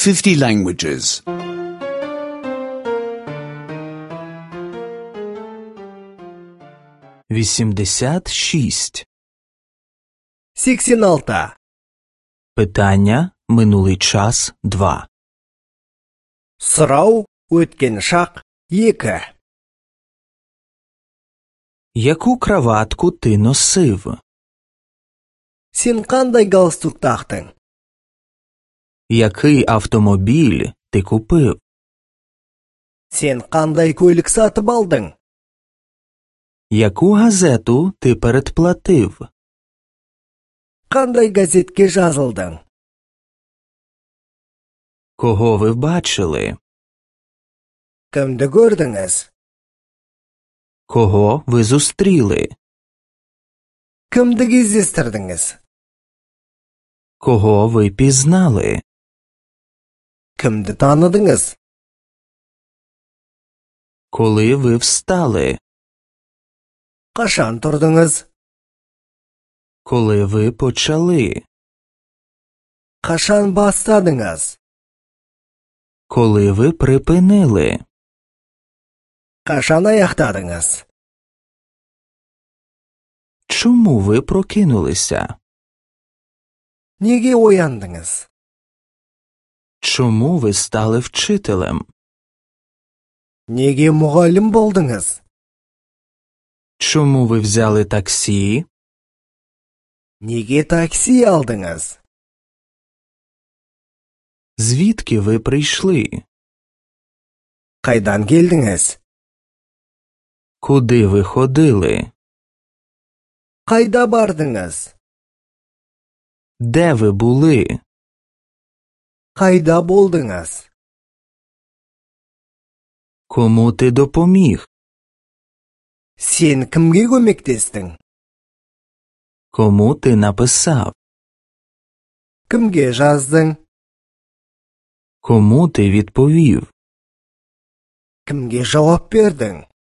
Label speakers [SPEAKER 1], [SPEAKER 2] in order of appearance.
[SPEAKER 1] 50 languages.
[SPEAKER 2] 86.
[SPEAKER 3] 86.
[SPEAKER 2] Питання минулий час 2.
[SPEAKER 3] Сұрау өткен шақ 2.
[SPEAKER 2] Яку краватку ти носив?
[SPEAKER 3] Сен қандай галстук тақтың?
[SPEAKER 2] Який автомобіль ти купив?
[SPEAKER 3] Сен қандай көлік сатып алдың?
[SPEAKER 2] Яку газету ти передплатив?
[SPEAKER 3] Қандай газетке жазылдың?
[SPEAKER 2] Кого ви бачили?
[SPEAKER 3] Кімді көрдіңіз?
[SPEAKER 2] Кого ви зустріли?
[SPEAKER 3] Кімді кездестірдіңіз?
[SPEAKER 2] Кого ви пізнали?
[SPEAKER 3] Кімді таныдыңыз?
[SPEAKER 2] Коли ви встали?
[SPEAKER 3] Қашан тұрдыңыз?
[SPEAKER 2] Коли ви почали?
[SPEAKER 3] Қашан бастадыңыз?
[SPEAKER 2] Коли ви припинили?
[SPEAKER 3] Қашан аяқтадыңыз?
[SPEAKER 2] Чому ви прокинулися?
[SPEAKER 3] Неге ояндыңыз?
[SPEAKER 2] Чому ви стали вчителем?
[SPEAKER 3] Неге мұғалім болдыңыз?
[SPEAKER 2] Чому ви взяли таксі?
[SPEAKER 3] Неге таксі алдыңыз?
[SPEAKER 2] Звідки ви прийшли?
[SPEAKER 3] Қайдан келдіңіз?
[SPEAKER 2] Куди ви ходили?
[SPEAKER 3] Қайда бардыңыз?
[SPEAKER 2] Де ви були?
[SPEAKER 3] Қайда болдыңыз?
[SPEAKER 2] Кому ти допоміг?
[SPEAKER 3] Сен кімге көмектестің?
[SPEAKER 2] Кому ти написав?
[SPEAKER 3] Кімге жаздың?
[SPEAKER 2] Кому ти відповів?
[SPEAKER 3] Кімге жауап бердің?